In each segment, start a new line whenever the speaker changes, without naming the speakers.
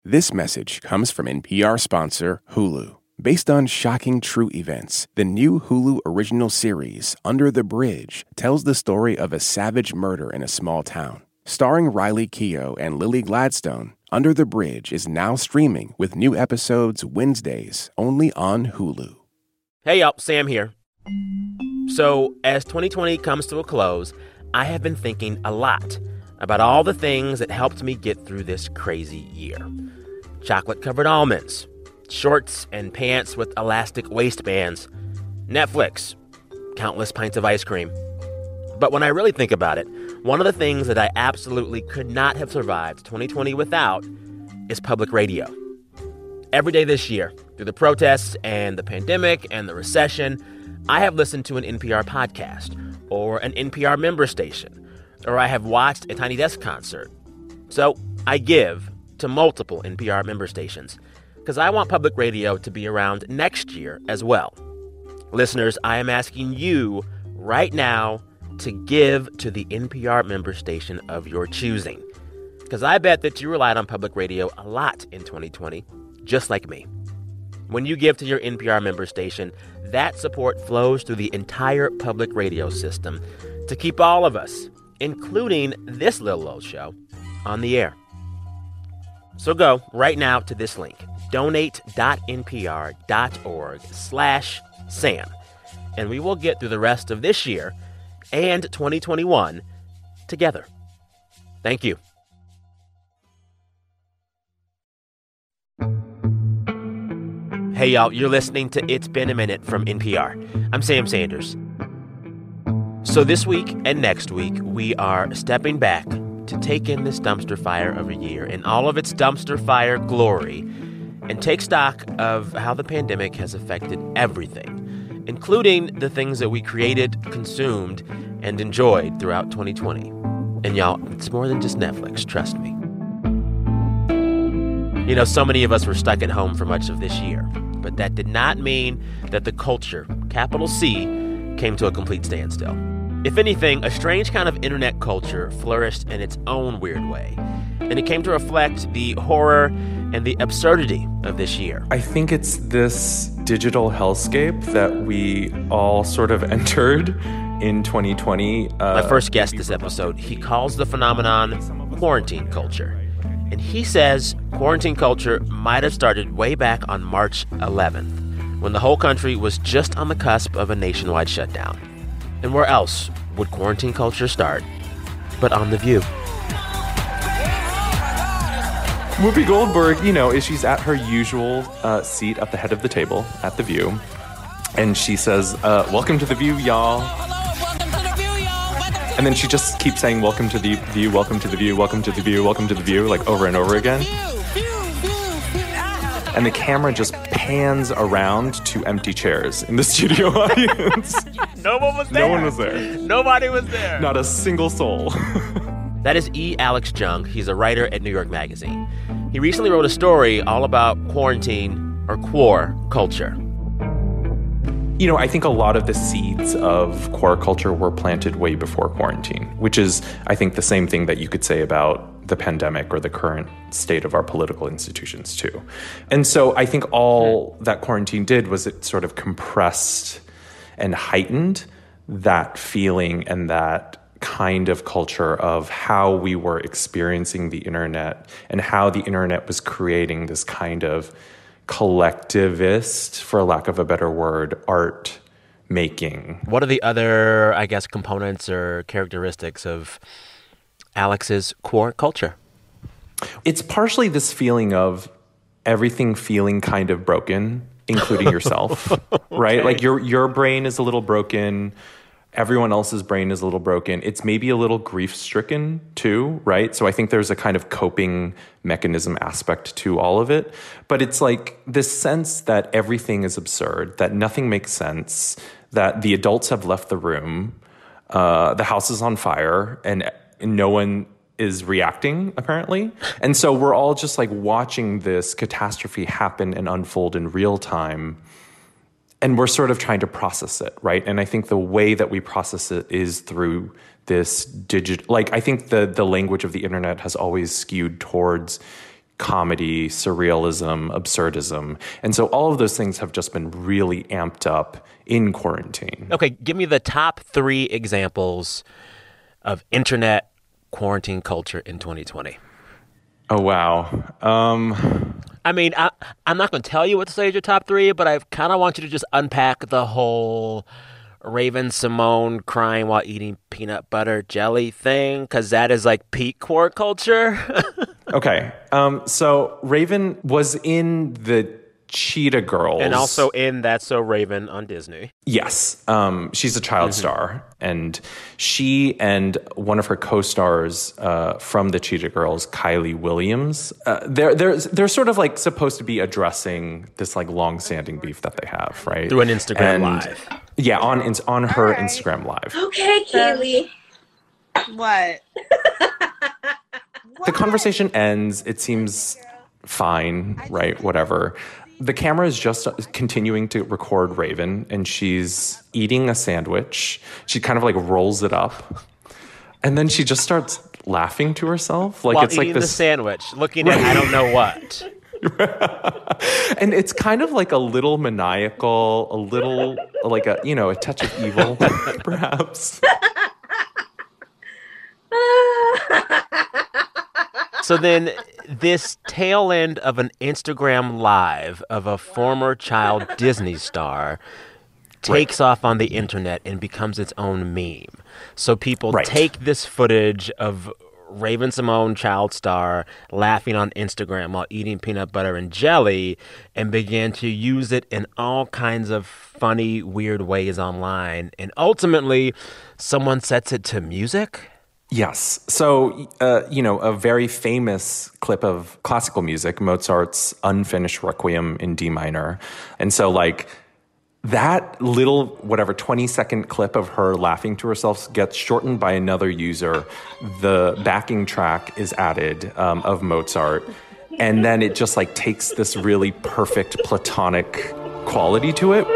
This message comes from NPR sponsor Hulu. Based on shocking true events, the new Hulu original series, Under the Bridge, tells the story of a savage murder in a small town. Starring Riley Keough and Lily Gladstone, Under the Bridge is now streaming with new episodes Wednesdays only on Hulu.
Hey y'all, Sam here. So, as 2020 comes to a close, I have been thinking a lot about all the things that helped me get through this crazy year. Chocolate-covered almonds, shorts and pants with elastic waistbands, Netflix, countless pints of ice cream. But when I really think about it, one of the things that I absolutely could not have survived 2020 without is public radio. Every day this year, through the protests and the pandemic and the recession, I have listened to an NPR podcast or an NPR member station, or I have watched a Tiny Desk concert. So I give to multiple NPR member stations because I want public radio to be around next year as well. Listeners, I am asking you right now to give to the NPR member station of your choosing, because I bet that you relied on public radio a lot in 2020, just like me. When you give to your NPR member station, that support flows through the entire public radio system to keep all of us, including this little old show, on the air. So go right now to this link, donate.npr.org/Sam, and we will get through the rest of this year and 2021 together. Thank you. Hey, y'all, you're listening to It's Been a Minute from NPR. I'm Sam Sanders. So this week and next week, we are stepping back to take in this dumpster fire of a year in all of its dumpster fire glory and take stock of how the pandemic has affected everything, including the things that we created, consumed, and enjoyed throughout 2020. And y'all, it's more than just Netflix, trust me. You know, so many of us were stuck at home for much of this year, but that did not mean that the culture, capital C, came to a complete standstill. If anything, a strange kind of internet culture flourished in its own weird way, and it came to reflect the horror and the absurdity of this year.
I think it's this digital hellscape that we all sort of entered in 2020.
My first guest this episode, he calls the phenomenon quarantine culture. And he says quarantine culture might have started way back on March 11th, when the whole country was just on the cusp of a nationwide shutdown. And where else would quarantine culture start but on The View?
Whoopi Goldberg, she's at her usual seat at the head of the table at The View. And she says, welcome to The View, y'all. And then she just keeps saying, welcome to The View, welcome to The View, welcome to The View, welcome to The View, like over and over again. And the camera just pans around to empty chairs in the studio audience.
No one was there.
No one was there.
Nobody was there.
Not a single soul.
That is E. Alex Jung. He's a writer at New York Magazine. He recently wrote a story all about quarantine or queer culture.
I think a lot of the seeds of queer culture were planted way before quarantine, which is, I think, the same thing that you could say about the pandemic or the current state of our political institutions, too. And so I think all that quarantine did was it sort of compressed and heightened that feeling and that kind of culture of how we were experiencing the internet and how the internet was creating this kind of collectivist, for lack of a better word, art making.
What are the other, components or characteristics of Alex's queer culture?
It's partially this feeling of everything feeling kind of broken, including yourself, right? Like your brain is a little broken. Everyone else's brain is a little broken. It's maybe a little grief-stricken too, right? So I think there's a kind of coping mechanism aspect to all of it. But it's like this sense that everything is absurd, that nothing makes sense, that the adults have left the room, the house is on fire, and no one is reacting, apparently. And so we're all just like watching this catastrophe happen and unfold in real time. And we're sort of trying to process it, right? And I think the way that we process it is through this digital... I think the language of the internet has always skewed towards comedy, surrealism, absurdism. And so all of those things have just been really amped up in quarantine.
Okay, give me the top 3 examples of internet quarantine culture in 2020.
Oh, wow.
I mean, I'm not going to tell you what to say is your top 3, but I kind of want you to just unpack the whole Raven-Symoné crying while eating peanut butter jelly thing, because that is like peak core culture.
Okay. So Raven was in the Cheetah Girls.
And also in That's So Raven on Disney.
Yes. She's a child star. And she and one of her co-stars from the Cheetah Girls, Kylie Williams, they're sort of like supposed to be addressing this like long-standing beef that they have, right?
Through an Instagram Live.
Yeah, on her Instagram Live.
Okay, Kaylee.
What?
The conversation ends. It seems fine, right? Whatever. The camera is just continuing to record Raven, and she's eating a sandwich. She kind of like rolls it up, and then she just starts laughing to herself. Like
while
it's like
eating
this
the sandwich, looking at I don't know what.
And it's kind of like a little maniacal, a little like a touch of evil, perhaps.
So then this tail end of an Instagram Live of a former child Disney star takes off on the internet and becomes its own meme. So people take this footage of Raven-Symoné, child star, laughing on Instagram while eating peanut butter and jelly and begin to use it in all kinds of funny, weird ways online. And ultimately, someone sets it to music.
Yes. So, a very famous clip of classical music, Mozart's Unfinished Requiem in D minor. And so, like, that little, 20-second clip of her laughing to herself gets shortened by another user. The backing track is added of Mozart. And then it just, like, takes this really perfect platonic quality to it.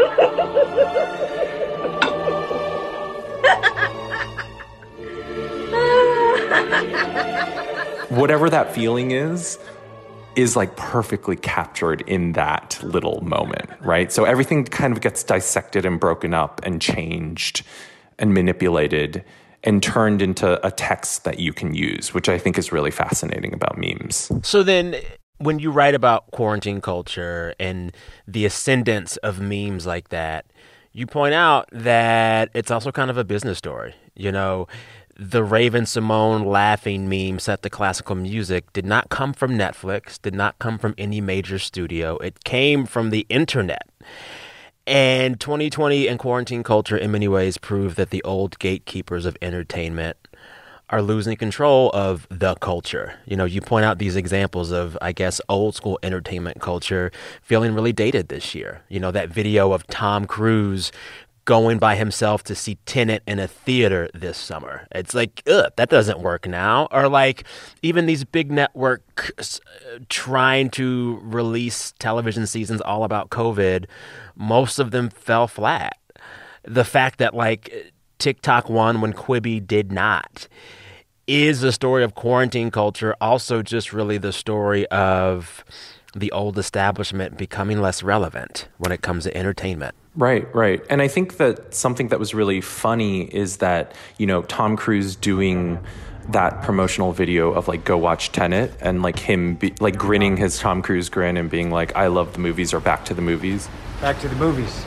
Whatever that feeling is like perfectly captured in that little moment, right? So everything kind of gets dissected and broken up and changed and manipulated and turned into a text that you can use, which I think is really fascinating about memes.
So then when you write about quarantine culture and the ascendance of memes like that, you point out that it's also kind of a business story. The Raven-Symoné laughing meme set to classical music did not come from Netflix, did not come from any major studio. It came from the internet. And 2020 and quarantine culture in many ways proved that the old gatekeepers of entertainment are losing control of the culture. You point out these examples of, I guess, old school entertainment culture feeling really dated this year. That video of Tom Cruise going by himself to see Tenet in a theater this summer. It's like, that doesn't work now. Or like even these big networks trying to release television seasons all about COVID, most of them fell flat. The fact that like TikTok won when Quibi did not is the story of quarantine culture, also just really the story of the old establishment becoming less relevant when it comes to entertainment.
Right. And I think that something that was really funny is that, Tom Cruise doing that promotional video of like, go watch Tenet, and like him grinning his Tom Cruise grin and being like, I love the movies, or back to the movies.
Back to the movies.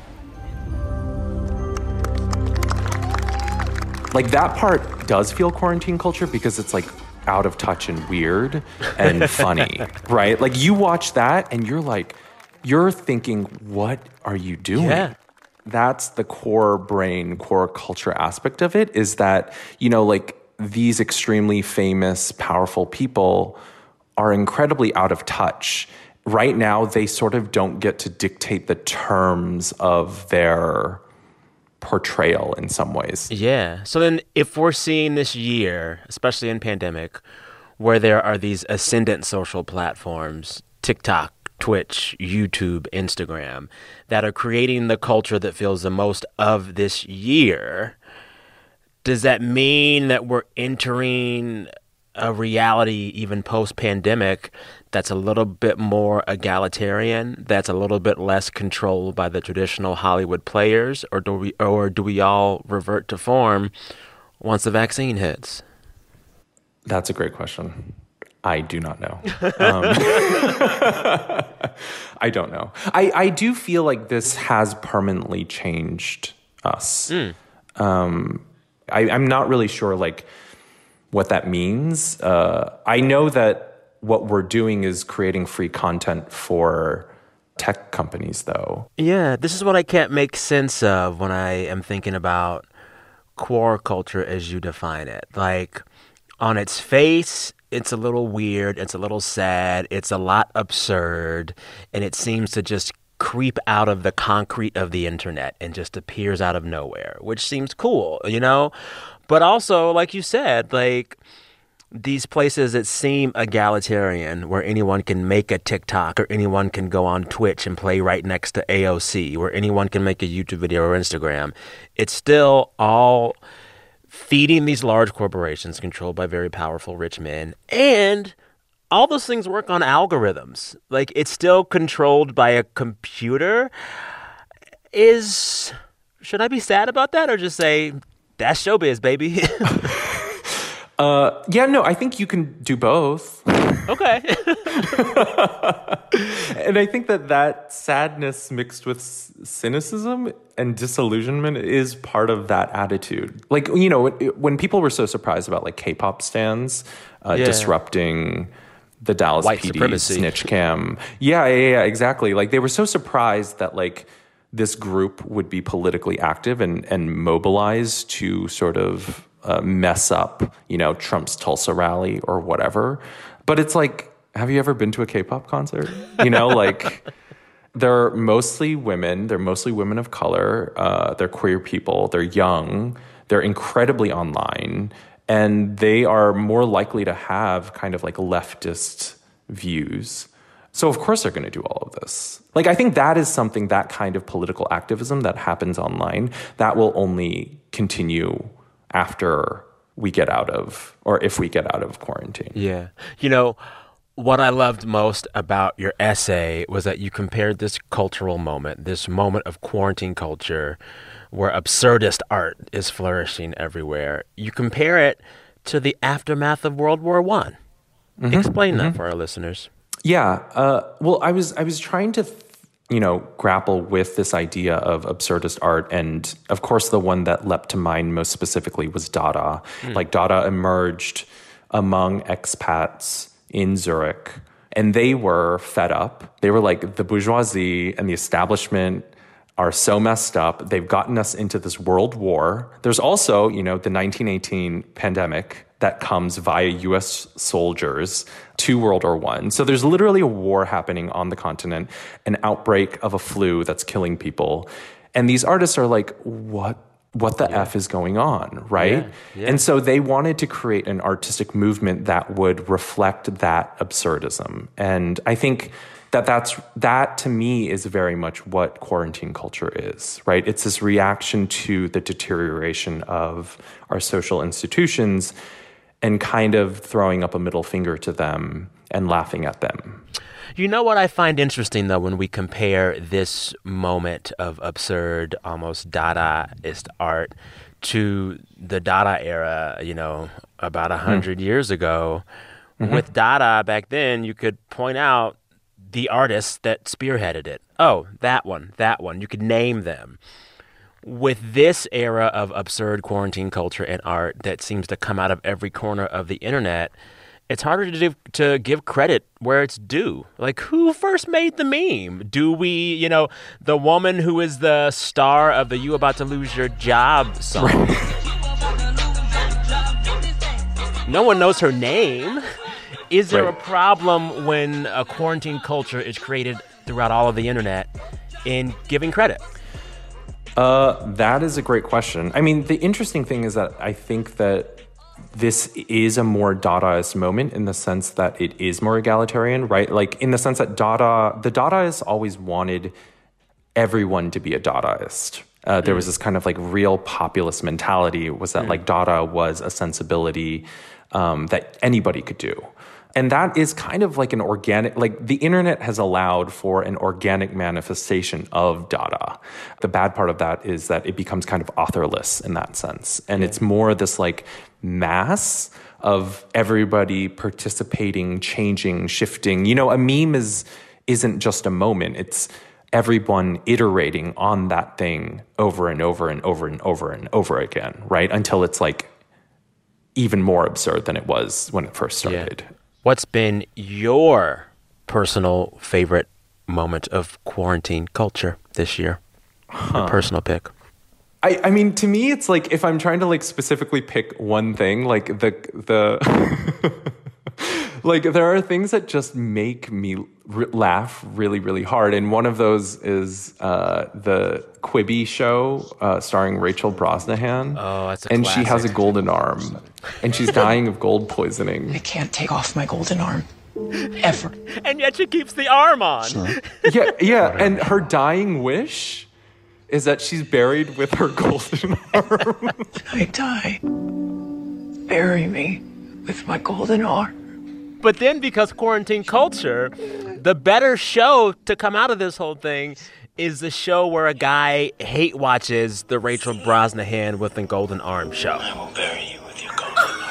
Like that part does feel quarantine culture because it's like out of touch and weird and funny, right? Like you watch that and you're thinking, what are you doing?
Yeah.
That's the core culture aspect of it, is that, like these extremely famous, powerful people are incredibly out of touch. Right now, they sort of don't get to dictate the terms of their portrayal in some ways.
Yeah. So then if we're seeing this year, especially in pandemic, where there are these ascendant social platforms, TikTok, Twitch, YouTube, Instagram, that are creating the culture that feels the most of this year, does that mean that we're entering a reality, even post-pandemic, that's a little bit more egalitarian, that's a little bit less controlled by the traditional Hollywood players, or do we all revert to form once the vaccine hits?
That's a great question. I do not know. I don't know. I do feel like this has permanently changed us. I'm not really sure like what that means. I know that what we're doing is creating free content for tech companies, though.
Yeah, this is what I can't make sense of when I am thinking about queer culture as you define it. Like, on its face, it's a little weird, it's a little sad, it's a lot absurd, and it seems to just creep out of the concrete of the internet and just appears out of nowhere, which seems cool, you know? But also, like you said, like, these places that seem egalitarian, where anyone can make a TikTok or anyone can go on Twitch and play right next to AOC, where anyone can make a YouTube video or Instagram, it's still all feeding these large corporations controlled by very powerful rich men. And all those things work on algorithms. Like, it's still controlled by a computer. Should I be sad about that, or just say, that's showbiz, baby?
Yeah, no, I think you can do both.
Okay.
And I think that sadness mixed with cynicism and disillusionment is part of that attitude. Like, you know, when people were so surprised about like K-pop stans disrupting the Dallas
White
PD
supremacy.
snitch cam. Yeah, exactly. Like, they were so surprised that like this group would be politically active and mobilize to sort of mess up, you know, Trump's Tulsa rally or whatever. But it's like, have you ever been to a K-pop concert? You know, like, they're mostly women. They're mostly women of color. They're queer people. They're young. They're incredibly online. And they are more likely to have kind of like leftist views. So of course they're going to do all of this. Like, I think that is something, that kind of political activism that happens online, that will only continue after we get out of, or if we get out of quarantine.
Yeah. You know, what I loved most about your essay was that you compared this cultural moment, this moment of quarantine culture where absurdist art is flourishing everywhere. You compare it to the aftermath of World War I. Explain that for our listeners.
Yeah. Well, I was trying to, grapple with this idea of absurdist art. And of course, the one that leapt to mind most specifically was Dada. Like, Dada emerged among expats in Zurich, and they were fed up. They were like, the bourgeoisie and the establishment are so messed up. They've gotten us into this world war. There's also, the 1918 pandemic that comes via U.S. soldiers to World War I. So there's literally a war happening on the continent, an outbreak of a flu that's killing people. And these artists are like, what the F is going on, right?
Yeah.
And so they wanted to create an artistic movement that would reflect that absurdism. And I think that to me is very much what quarantine culture is, right? It's this reaction to the deterioration of our social institutions and kind of throwing up a middle finger to them and laughing at them.
You know what I find interesting, though, when we compare this moment of absurd, almost Dadaist art to the Dada era, about 100 years ago. With Dada back then, you could point out the artists that spearheaded it. Oh, that one. You could name them. With this era of absurd quarantine culture and art that seems to come out of every corner of the internet, it's harder to give credit where it's due. Like, who first made the meme? Do we, the woman who is the star of the You About to Lose Your Job song? No one knows her name. Is there a problem when a quarantine culture is created throughout all of the internet in giving credit?
That is a great question. I mean, the interesting thing is that I think that this is a more Dadaist moment in the sense that it is more egalitarian, right? Like, in the sense that the Dadaists always wanted everyone to be a Dadaist. There was this kind of like real populist mentality, was that like Dada was a sensibility that anybody could do. And that is kind of like an organic, like the internet has allowed for an organic manifestation of Dada. The bad part of that is that it becomes kind of authorless in that sense. And it's more this like mass of everybody participating, changing, shifting. You know, a meme isn't just a moment. It's everyone iterating on that thing over and over and over and over and over again, right? Until it's like even more absurd than it was when it first started.
Yeah. What's been your personal favorite moment of quarantine culture this year? Your personal pick.
I mean, to me, it's like if I'm trying to like specifically pick one thing, like the like there are things that just make me laugh really, really hard. And one of those is the Quibi show starring Rachel Brosnahan.
Oh, that's a
And
classic.
she has a golden arm. And she's dying of gold poisoning.
I can't take off my golden arm. Ever.
And yet she keeps the arm on.
Sure.
Yeah. And her dying wish is that she's buried with her golden arm.
When I die, bury me with my golden arm.
But then because quarantine culture, the better show to come out of this whole thing is the show where a guy hate watches the Rachel Brosnahan with the golden arm show.
I will bury you with your golden arm.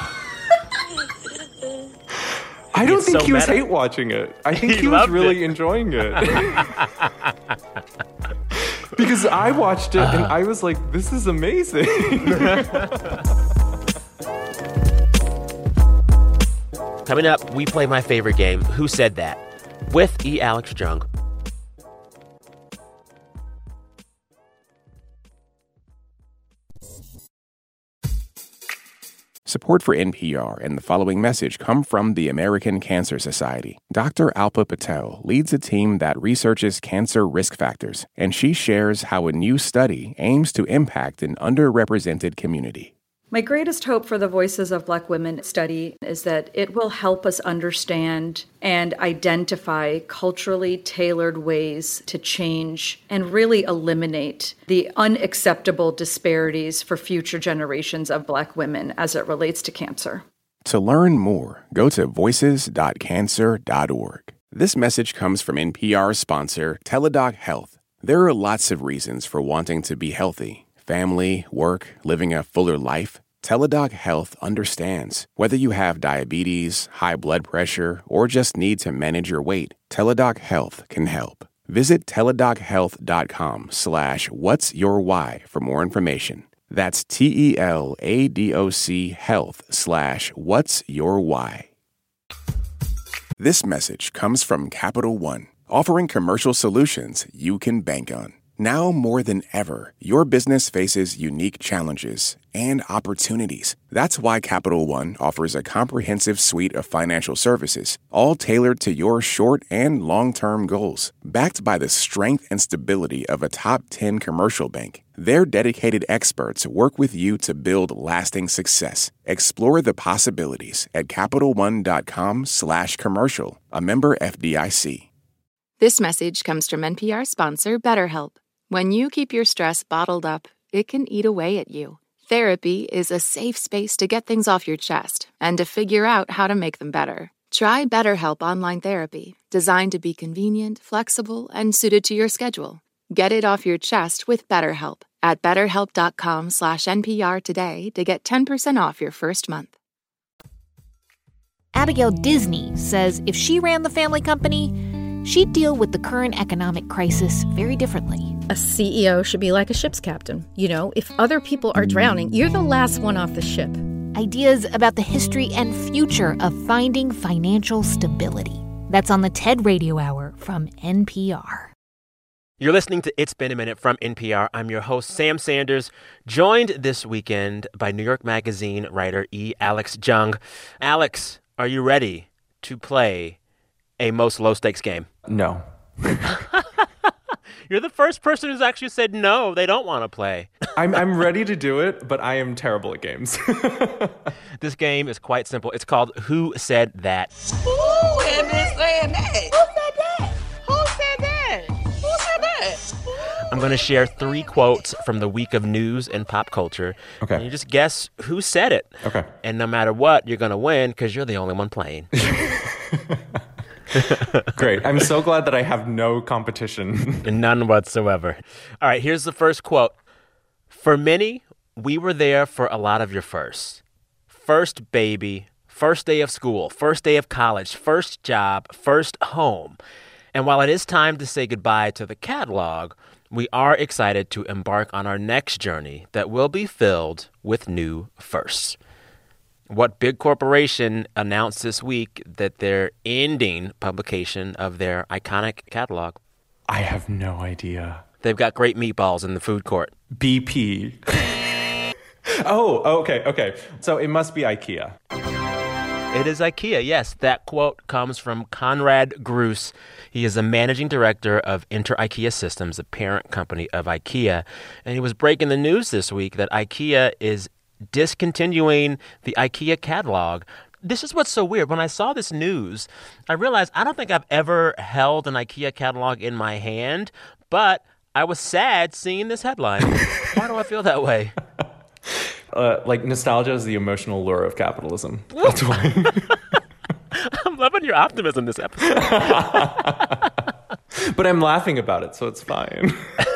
I don't think
so
he was
meta.
hate watching it. I think
He
he was
loved
really
it.
enjoying it. Because I watched it and I was like, this is amazing.
Coming up, we play my favorite game, Who Said That? With E. Alex Jung.
Support for NPR and the following message come from the American Cancer Society. Dr. Alpa Patel leads a team that researches cancer risk factors, and she shares how a new study aims to impact an underrepresented community.
My greatest hope for the Voices of Black Women study is that it will help us understand and identify culturally tailored ways to change and really eliminate the unacceptable disparities for future generations of Black women as it relates to cancer.
To learn more, go to voices.cancer.org. This message comes from NPR sponsor Teladoc Health. There are lots of reasons for wanting to be healthy. Family, work, living a fuller life. Teladoc Health understands. Whether you have diabetes, high blood pressure, or just need to manage your weight, Teladoc Health can help. Visit teladochealth.com/whatsyourwhy for more information. That's TELADOC health/whatsyourwhy. This message comes from Capital One, offering commercial solutions you can bank on. Now more than ever, your business faces unique challenges and opportunities. That's why Capital One offers a comprehensive suite of financial services, all tailored to your short and long-term goals. Backed by the strength and stability of a top 10 commercial bank, their dedicated experts work with you to build lasting success. Explore the possibilities at CapitalOne.com/commercial, a member FDIC.
This message comes from NPR sponsor BetterHelp. When you keep your stress bottled up, it can eat away at you. Therapy is a safe space to get things off your chest and to figure out how to make them better. Try BetterHelp Online Therapy, designed to be convenient, flexible, and suited to your schedule. Get it off your chest with BetterHelp at BetterHelp.com/NPR today to get 10% off your first month.
Abigail Disney says if she ran the family company, she'd deal with the current economic crisis very differently.
A CEO should be like a ship's captain. You know, if other people are drowning, you're the last one off the ship.
Ideas about the history and future of finding financial stability. That's on the TED Radio Hour from NPR.
You're listening to It's Been a Minute from NPR. I'm your host, Sam Sanders, joined this weekend by New York Magazine writer E. Alex Jung. Alex, are you ready to play a most low-stakes game?
No.
You're the first person who's actually said no, they don't want to play.
I'm ready to do it, but I am terrible at games.
This game is quite simple. It's called Who Said That?
Who am I saying that? Who said that? Who said that? Who said that?
I'm I'm going to share 3 quotes from the week of news and pop culture.
Okay.
And you just guess who said it.
Okay.
And no matter what, you're going to win because you're the only one playing.
Great. I'm so glad that I have no competition.
None whatsoever. All right, here's the first quote. For many, we were there for a lot of your firsts. First baby, first day of school, first day of college, first job, first home. And while it is time to say goodbye to the catalog, we are excited to embark on our next journey that will be filled with new firsts. What big corporation announced this week that they're ending publication of their iconic catalog?
I have no idea.
They've got great meatballs in the food court.
BP. Oh, okay. So it must be IKEA.
It is IKEA, yes. That quote comes from Conrad Groos. He is the managing director of Inter-IKEA Systems, a parent company of IKEA. And he was breaking the news this week that IKEA is discontinuing the IKEA catalog. This is what's so weird. When I saw this news, I realized I don't think I've ever held an IKEA catalog in my hand, but I was sad seeing this headline. Why do I feel that way?
Like nostalgia is the emotional lure of capitalism. That's why.
I'm loving your optimism this episode.
But I'm laughing about it, so it's fine.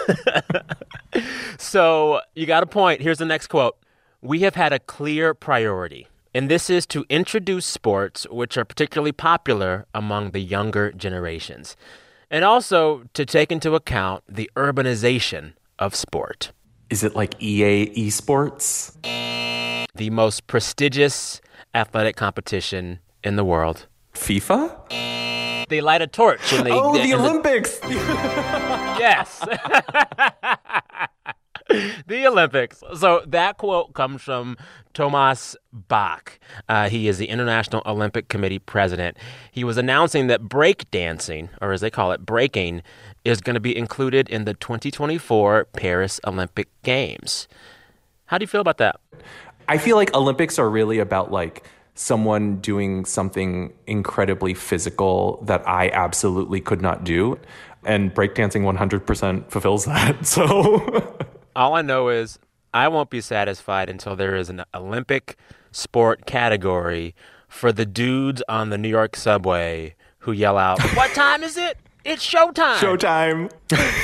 So you got a point. Here's the next quote. We have had a clear priority, and this is to introduce sports which are particularly popular among the younger generations, and also to take into account the urbanization of sport.
Is it like EA Esports?
The most prestigious athletic competition in the world.
FIFA?
They light a torch. And
the Olympics!
Yes. The Olympics. So that quote comes from Thomas Bach. He is the International Olympic Committee president. He was announcing that breakdancing, or as they call it, breaking, is going to be included in the 2024 Paris Olympic Games. How do you feel about that?
I feel like Olympics are really about like someone doing something incredibly physical that I absolutely could not do. And breakdancing 100% fulfills that. So
all I know is I won't be satisfied until there is an Olympic sport category for the dudes on the New York subway who yell out, "What time is it? It's showtime."
Showtime.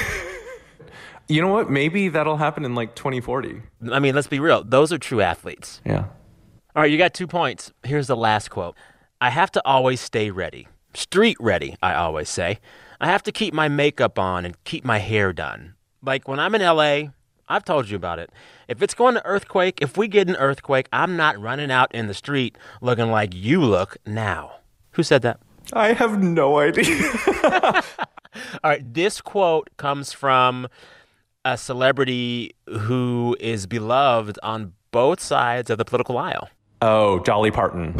You know what? Maybe that'll happen in like 2040.
I mean, let's be real. Those are true athletes.
Yeah.
All right, you got 2 points. Here's the last quote. I have to always stay ready. Street ready, I always say. I have to keep my makeup on and keep my hair done. Like when I'm in LA, I've told you about it. If it's going to earthquake, if we get an earthquake, I'm not running out in the street looking like you look now. Who said that?
I have no idea.
All right, this quote comes from a celebrity who is beloved on both sides of the political aisle.
Oh, Dolly Parton.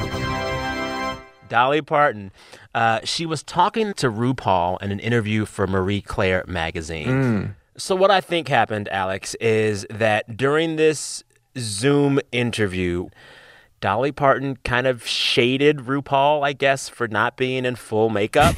Dolly Parton. She was talking to RuPaul in an interview for Marie Claire magazine. So what I think happened, Alex, is that during this Zoom interview, Dolly Parton kind of shaded RuPaul, I guess, for not being in full makeup.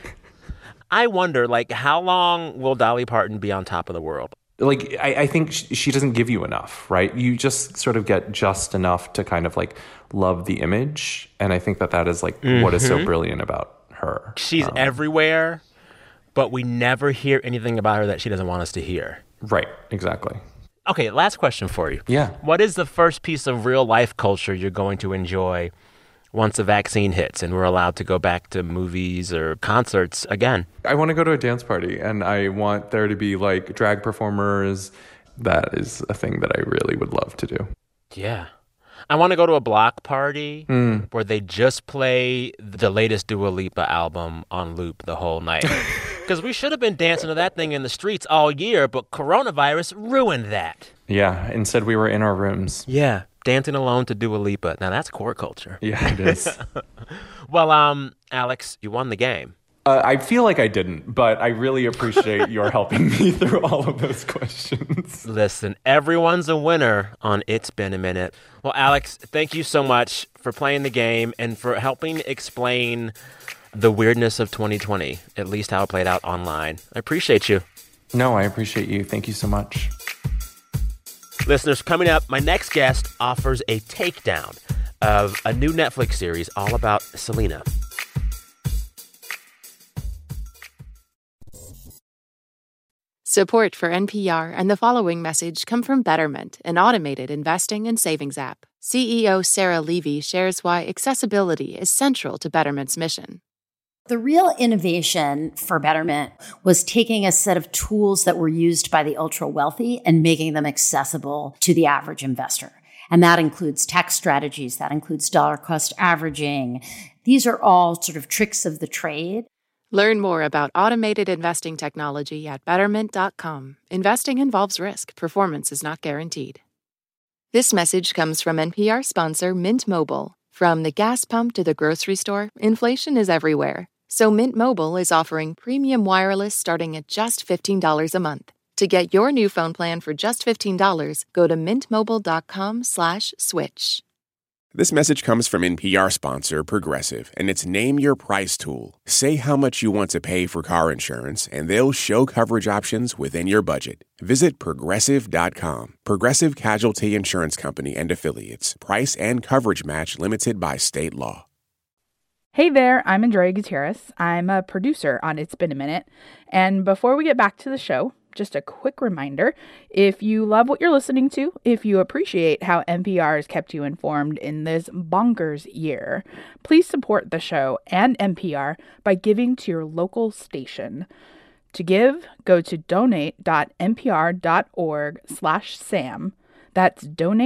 I wonder, like, how long will Dolly Parton be on top of the world?
Like, I think she doesn't give you enough, right? You just sort of get just enough to kind of, like, love the image. And I think that is, like, what is so brilliant about her.
She's everywhere, but we never hear anything about her that she doesn't want us to hear.
Right, exactly.
Okay, last question for you.
Yeah.
What is the first piece of real-life culture you're going to enjoy once the vaccine hits and we're allowed to go back to movies or concerts again?
I want to go to a dance party, and I want there to be, like, drag performers. That is a thing that I really would love to do.
Yeah. I want to go to a block party where they just play the latest Dua Lipa album on loop the whole night. Because we should have been dancing to that thing in the streets all year, but coronavirus ruined that.
Yeah, instead we were in our rooms.
Yeah, dancing alone to Dua Lipa. Now that's core culture.
Yeah, it is.
Well, Alex, you won the game.
I feel like I didn't, but I really appreciate your helping me through all of those questions.
Listen, everyone's a winner on It's Been a Minute. Well, Alex, thank you so much for playing the game and for helping explain the weirdness of 2020, at least how it played out online. I appreciate you.
No, I appreciate you. Thank you so much.
Listeners, coming up, my next guest offers a takedown of a new Netflix series all about Selena.
Support for NPR and the following message come from Betterment, an automated investing and savings app. CEO Sarah Levy shares why accessibility is central to Betterment's mission.
The real innovation for Betterment was taking a set of tools that were used by the ultra wealthy and making them accessible to the average investor. And that includes tax strategies, that includes dollar cost averaging. These are all sort of tricks of the trade.
Learn more about automated investing technology at Betterment.com. Investing involves risk. Performance is not guaranteed. This message comes from NPR sponsor Mint Mobile. From the gas pump to the grocery store, inflation is everywhere. So Mint Mobile is offering premium wireless starting at just $15 a month. To get your new phone plan for just $15, go to mintmobile.com/switch.
This message comes from NPR sponsor Progressive and its Name Your Price tool. Say how much you want to pay for car insurance, and they'll show coverage options within your budget. Visit Progressive.com. Progressive Casualty Insurance Company and Affiliates. Price and coverage match limited by state law.
Hey there, I'm Andrea Gutierrez. I'm a producer on It's Been a Minute. And before we get back to the show, just a quick reminder, if you love what you're listening to, if you appreciate how NPR has kept you informed in this bonkers year, please support the show and NPR by giving to your local station. To give, go to donate.npr.org/Sam. That's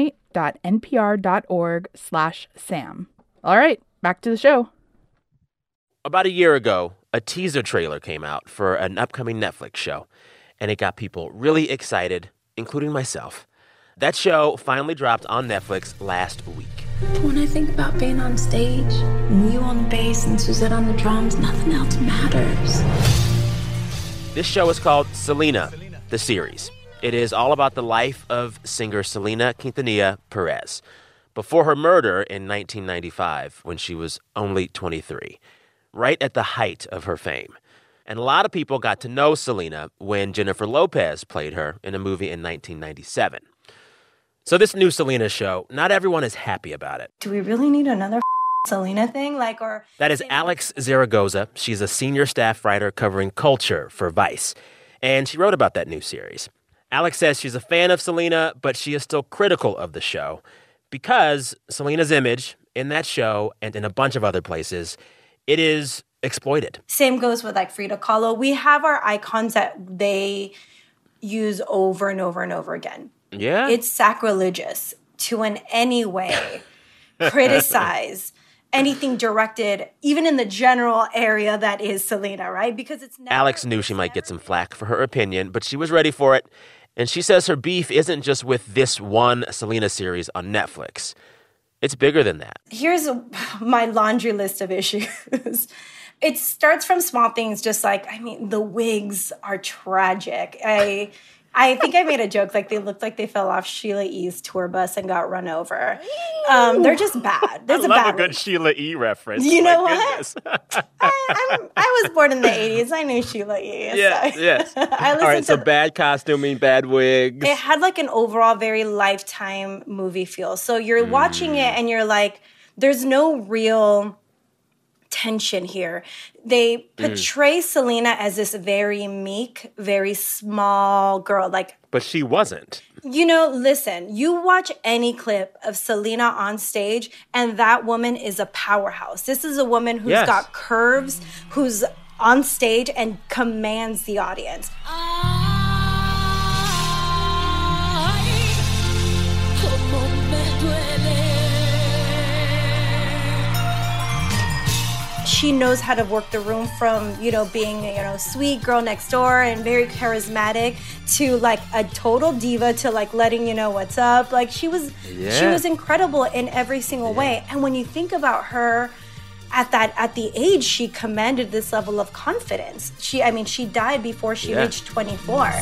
donate.npr.org/Sam. All right, back to the show.
About a year ago, a teaser trailer came out for an upcoming Netflix show, and it got people really excited, including myself. That show finally dropped on Netflix last week.
When I think about being on stage, and you on the bass and Suzette on the drums, nothing else matters.
This show is called Selena, the series. It is all about the life of singer Selena Quintanilla Perez before her murder in 1995 when she was only 23. Right at the height of her fame. And a lot of people got to know Selena when Jennifer Lopez played her in a movie in 1997. So this new Selena show, not everyone is happy about it.
Do we really need another Selena thing?
That is Alex Zaragoza. She's a senior staff writer covering culture for Vice. And she wrote about that new series. Alex says she's a fan of Selena, but she is still critical of the show because Selena's image in that show and in a bunch of other places, it is exploited.
Same goes with Frida Kahlo. We have our icons that they use over and over and over again.
Yeah.
It's sacrilegious to in any way criticize anything directed, even in the general area that is Selena, right? Because it's never...
Alex knew she might get some flack for her opinion, but she was ready for it. And she says her beef isn't just with this one Selena series on Netflix. It's bigger than that.
Here's my laundry list of issues. It starts from small things, just the wigs are tragic. I think I made a joke, they looked like they fell off Sheila E.'s tour bus and got run over. They're just bad.
I love a good Sheila E. reference.
You know what? I was born in the 80s. I knew Sheila E.
Yes. All right, so bad costuming, bad wigs.
It had an overall very Lifetime movie feel. So you're watching it and you're there's no real tension here. They portray Selena as this very meek, very small girl.
But she wasn't.
Listen, you watch any clip of Selena on stage, and that woman is a powerhouse. This is a woman who's got curves, who's on stage and commands the audience. She knows how to work the room from, being, sweet girl next door and very charismatic to a total diva to letting you know what's up. She was incredible in every single way. And when you think about her at the age, she commanded this level of confidence. She died before she reached 24.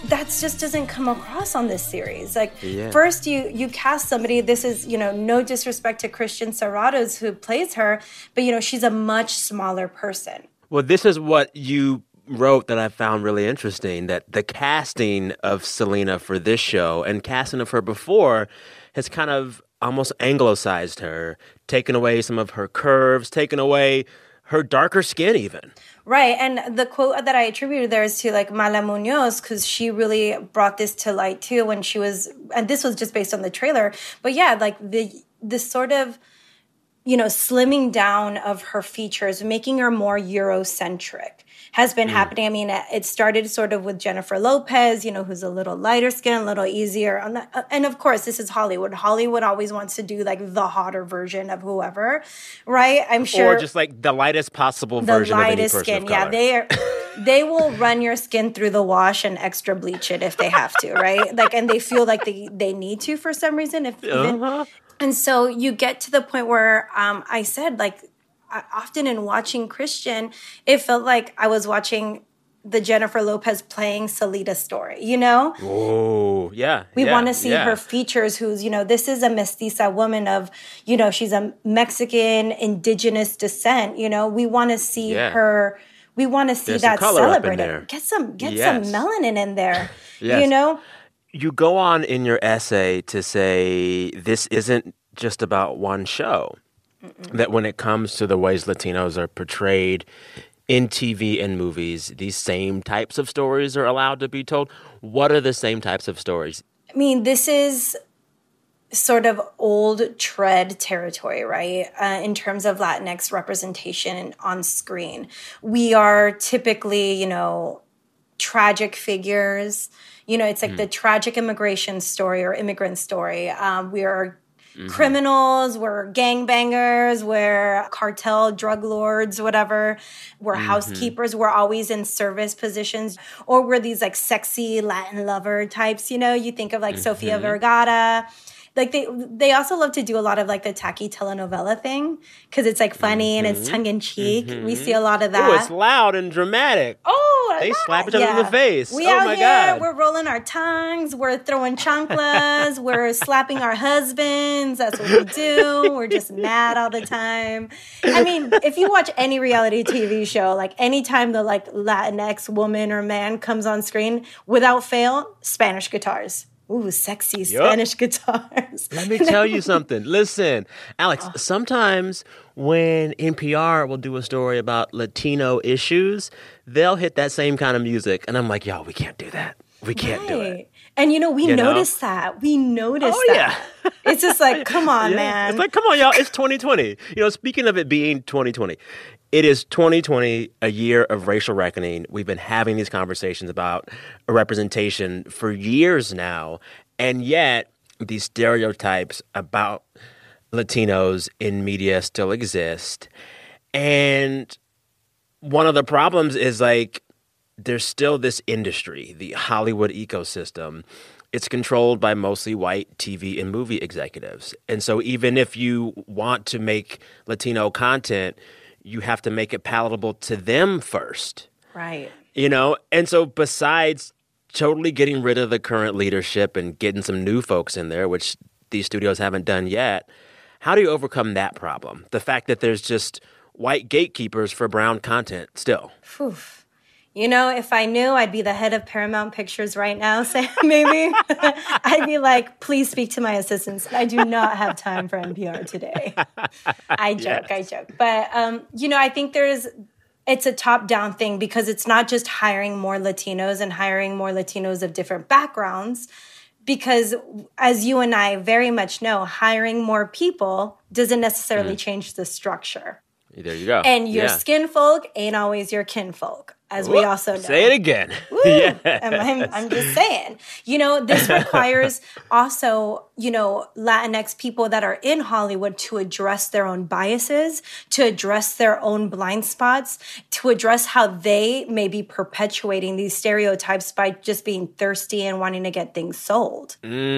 that just doesn't come across on this series. Like, first you cast somebody, this is, no disrespect to Christian Serratos who plays her, but, she's a much smaller person.
Well, this is what you wrote that I found really interesting, that the casting of Selena for this show and casting of her before has kind of almost anglicized her, taken away some of her curves, taken away her darker skin even.
Right. And the quote that I attributed there is to like Mala Munoz, because she really brought this to light too when she was, and this was just based on the trailer. But yeah, like the sort of, slimming down of her features, making her more Eurocentric has been happening. I mean, it started sort of with Jennifer Lopez, who's a little lighter skin, a little easier on that. And of course, this is Hollywood. Hollywood always wants to do like the hotter version of whoever, right? I'm sure.
Or just like the lightest possible version of any person
skin.
of color.
Yeah, they will run your skin through the wash and extra bleach it if they have to, right? Like, and they feel like they need to for some reason. And so you get to the point where I said, like, often in watching Christian, it felt like I was watching the Jennifer Lopez playing Salida story,
Oh, yeah.
We want to see her features, who's, this is a mestiza woman of, she's a Mexican indigenous descent, we want to see her, we want to see that celebrated. Get some melanin in there,
You go on in your essay to say this isn't just about one show. That when it comes to the ways Latinos are portrayed in TV and movies, these same types of stories are allowed to be told. What are the same types of stories?
I mean, this is sort of old tread territory, right? In terms of Latinx representation on screen. We are typically, tragic figures. It's like the tragic immigration story or immigrant story. We are criminals, we're gangbangers, we're cartel drug lords, whatever. We're housekeepers. We're always in service positions. Or we're these like sexy Latin lover types. You think of like Sofia Vergara. Like they also love to do a lot of like the tacky telenovela thing because it's like funny and it's tongue in cheek. We see a lot of that.
Oh, it's loud and dramatic.
Oh,
they slap each other in the face.
We
oh
out
my
here,
God.
We're rolling our tongues. We're throwing chanclas. We're slapping our husbands. That's what we do. We're just mad all the time. I mean, if you watch any reality TV show, like anytime the like Latinx woman or man comes on screen, without fail, Spanish guitars. Ooh, sexy Spanish guitars.
Let me tell you something. Listen, Alex, sometimes when NPR will do a story about Latino issues, they'll hit that same kind of music. And I'm like, yo, we can't do that. We can't do it.
And, we noticed that. We noticed that. Yeah. It's just like, come on, man.
It's like, come on, y'all. It's 2020. Speaking of it being 2020, it is 2020, a year of racial reckoning. We've been having these conversations about representation for years now. And yet, these stereotypes about Latinos in media still exist. And one of the problems is like, there's still this industry, the Hollywood ecosystem. It's controlled by mostly white TV and movie executives. And so even if you want to make Latino content, you have to make it palatable to them first.
Right.
And so besides totally getting rid of the current leadership and getting some new folks in there, which these studios haven't done yet, how do you overcome that problem? The fact that there's just white gatekeepers for brown content still.
Whew. If I knew, I'd be the head of Paramount Pictures right now, Sam, maybe. I'd be like, please speak to my assistants. I do not have time for NPR today. I joke. But, I think it's a top-down thing because it's not just hiring more Latinos and hiring more Latinos of different backgrounds. Because as you and I very much know, hiring more people doesn't necessarily change the structure.
There you go.
And your skin folk ain't always your kinfolk, as we also know.
Say it again.
Yes. I'm just saying. This requires also, Latinx people that are in Hollywood to address their own biases, to address their own blind spots, to address how they may be perpetuating these stereotypes by just being thirsty and wanting to get things sold.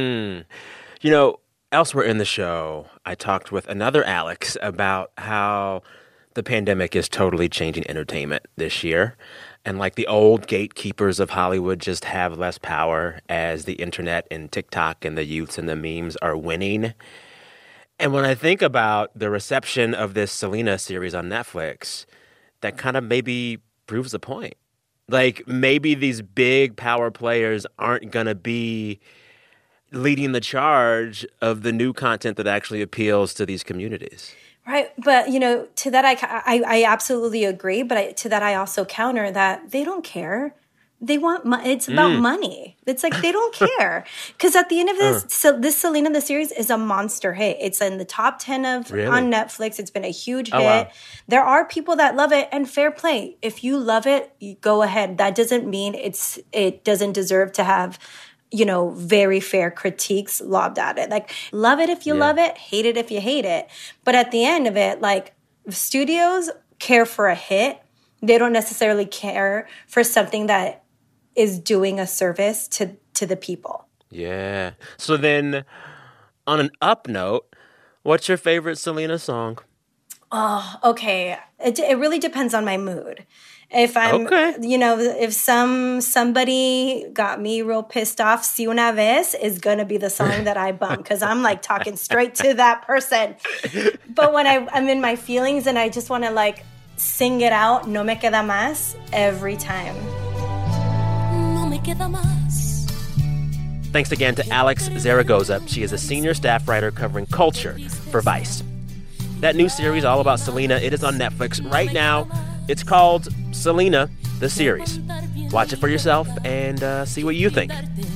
Elsewhere in the show, I talked with another Alex about how the pandemic is totally changing entertainment this year. And like the old gatekeepers of Hollywood just have less power as the internet and TikTok and the youths and the memes are winning. And when I think about the reception of this Selena series on Netflix, that kind of maybe proves the point. Like maybe these big power players aren't going to be leading the charge of the new content that actually appeals to these communities.
Right. But, to that, I absolutely agree. But to that, I also counter that they don't care. They want money. It's about money. It's like they don't care. Because at the end of this, this Selena, the series is a monster hit. It's in the top 10 on Netflix. It's been a huge hit. Wow. There are people that love it, and fair play. If you love it, you go ahead. That doesn't mean it doesn't deserve to have very fair critiques lobbed at it. Like, love it if you love it, hate it if you hate it. But at the end of it, like, studios care for a hit. They don't necessarily care for something that is doing a service to the people. Yeah.
So then, on an up note, what's your favorite Selena song?
Oh, okay. It really depends on my mood. If I'm, if somebody got me real pissed off, Si Una Vez is going to be the song that I bump because I'm like talking straight to that person. But when I'm in my feelings and I just want to like sing it out, No Me Queda Más, every time.
No me queda más. Thanks again to Alex Zaragoza. She is a senior staff writer covering culture for Vice. That new series all about Selena, it is on Netflix right now. It's called Selena, the series. Watch it for yourself and see what you think.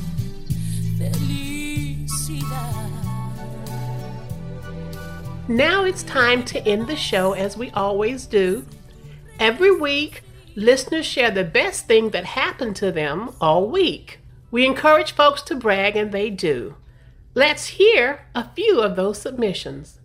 Now it's time to end the show as we always do. Every week, listeners share the best thing that happened to them all week. We encourage folks to brag, and they do. Let's hear a few of those submissions.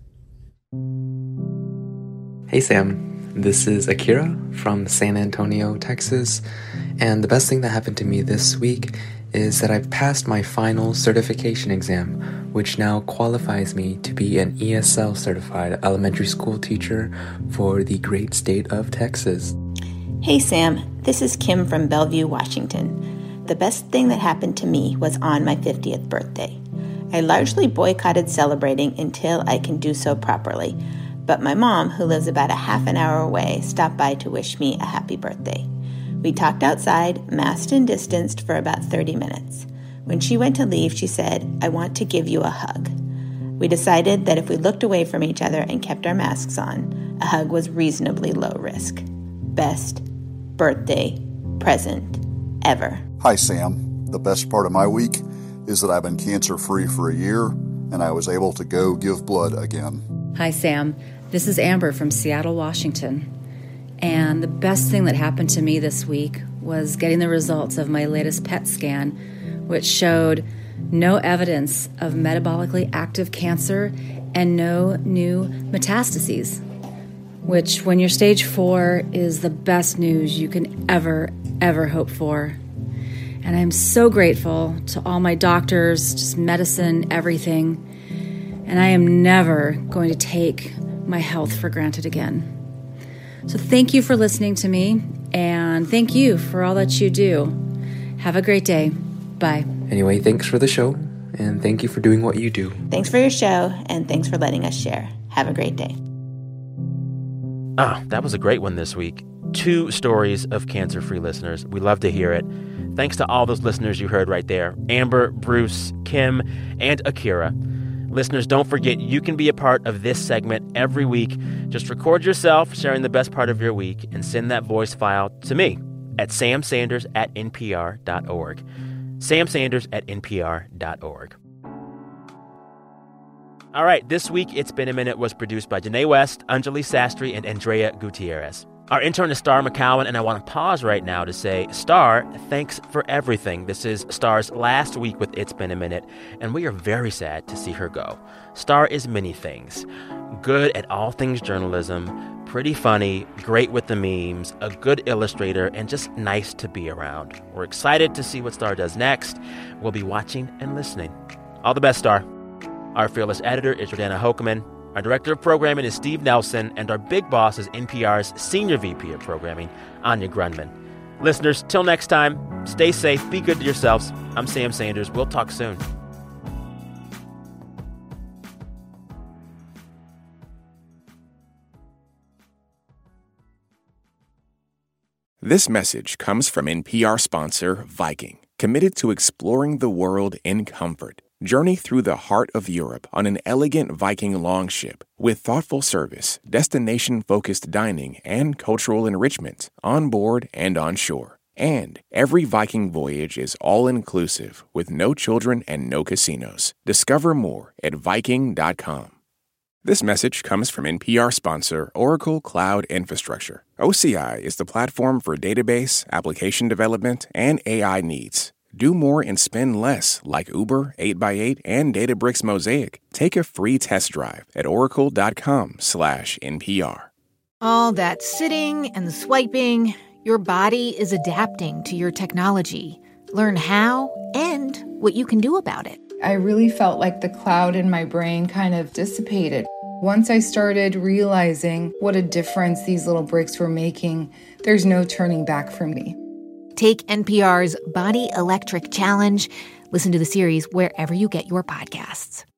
Hey, Sam. This is Akira from San Antonio, Texas, and the best thing that happened to me this week is that I've passed my final certification exam, which now qualifies me to be an ESL certified elementary school teacher for the great state of Texas.
Hey Sam, this is Kim from Bellevue, Washington. The best thing that happened to me was on my 50th birthday. I largely boycotted celebrating until I can do so properly. But my mom, who lives about a half an hour away, stopped by to wish me a happy birthday. We talked outside, masked and distanced, for about 30 minutes. When she went to leave, she said, "I want to give you a hug." We decided that if we looked away from each other and kept our masks on, a hug was reasonably low risk. Best birthday present ever.
Hi, Sam. The best part of my week is that I've been cancer-free for a year, and I was able to go give blood again.
Hi, Sam. This is Amber from Seattle, Washington. And the best thing that happened to me this week was getting the results of my latest PET scan, which showed no evidence of metabolically active cancer and no new metastases, which, when you're stage 4, is the best news you can ever hope for. And I'm so grateful to all my doctors, just medicine, everything. And I am never going to take my health for granted again. So thank you for listening to me, and thank you for all that you do. Have a great day. Bye.
Anyway, thanks for the show, and thank you for doing what you do.
Thanks for your show, and thanks for letting us share. Have a great day.
Oh, that was a great one this week. 2 stories of cancer-free listeners. We love to hear it. Thanks to all those listeners you heard right there. Amber, Bruce, Kim, and Akira. Listeners, don't forget, you can be a part of this segment every week. Just record yourself sharing the best part of your week and send that voice file to me at samsanders@npr.org. samsanders@npr.org. All right, this week, It's Been a Minute was produced by Janae West, Anjali Sastry, and Andrea Gutierrez. Our intern is Star McCowan, and I want to pause right now to say, Star, thanks for everything. This is Star's last week with It's Been a Minute, and we are very sad to see her go. Star is many things. Good at all things journalism, pretty funny, great with the memes, a good illustrator, and just nice to be around. We're excited to see what Star does next. We'll be watching and listening. All the best, Star. Our fearless editor is Jordana Hochman. Our director of programming is Steve Nelson, and our big boss is NPR's Senior VP of Programming, Anya Grundman. Listeners, till next time, stay safe, be good to yourselves. I'm Sam Sanders. We'll talk soon.
This message comes from NPR sponsor Viking, committed to exploring the world in comfort. Journey through the heart of Europe on an elegant Viking longship with thoughtful service, destination-focused dining, and cultural enrichment on board and on shore. And every Viking voyage is all-inclusive with no children and no casinos. Discover more at Viking.com. This message comes from NPR sponsor Oracle Cloud Infrastructure. OCI is the platform for database, application development, and AI needs. Do more and spend less like Uber, 8x8, and Databricks Mosaic. Take a free test drive at oracle.com/NPR.
All that sitting and swiping, your body is adapting to your technology. Learn how and what you can do about it.
I really felt like the cloud in my brain kind of dissipated. Once I started realizing what a difference these little breaks were making, there's no turning back for me.
Take NPR's Body Electric Challenge. Listen to the series wherever you get your podcasts.